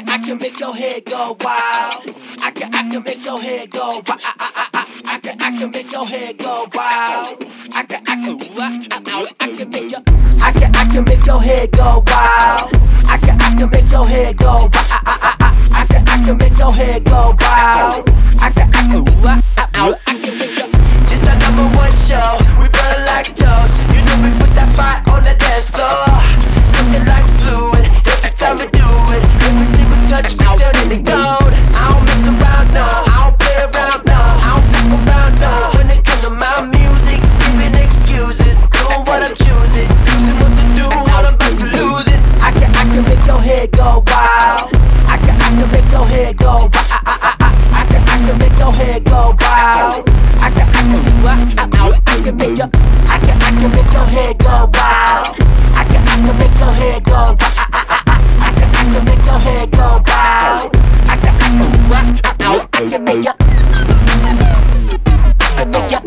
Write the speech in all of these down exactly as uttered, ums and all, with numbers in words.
can, I can make your head go wild. I can, I can make your head go wild. I, I, I, I, I can, I can make your head go wild. I can, I can, I, I, I can make your, I can, I can make your head go wild. I can, I can make your head go wild. I, I, I, I, I can, I can make your head go wild. I can, I can, I, I, I can make your. This our number one show. We burn like toast. You know we put that fire on the dance floor. Something like fluid. Every time we do it, everything we touch, we turn into gold. I don't mess around, no. I don't play around, no. I don't fuck around, no. When it comes to my music, giving excuses, doing what I'm choosing, choosing what to do, all I'm about to lose it. I can, I can make your head go wild. I can, I can make your head go wild. I, I, I, I can, I can make your head go wild. I can, I can, I, I, I can make your, I can, I can make your head go wild. I can, I can make your head go wild. I can, I can make your head go wild. I can, I can, I, I, I can make your, I can make your,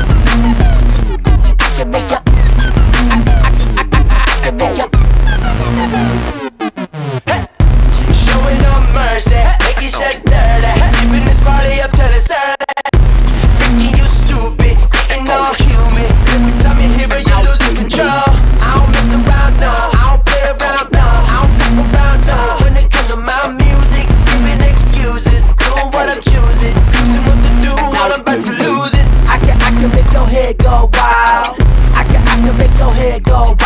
I can make your, I, I, I, I, I can make your. Hey, showing no mercy, making shit dirty, keeping this party up till it's early. Thinking you stupid, getting all human. Every time you hear it, you're losing control. I don't mess around, no. I don't play around, no. I don't fuck around, no. When it comes to my music, giving excuses, doing what I'm choosing, choosing what to do, all I'm about to lose it. I can, I can make your head go wild. I can, I can make your head go wild.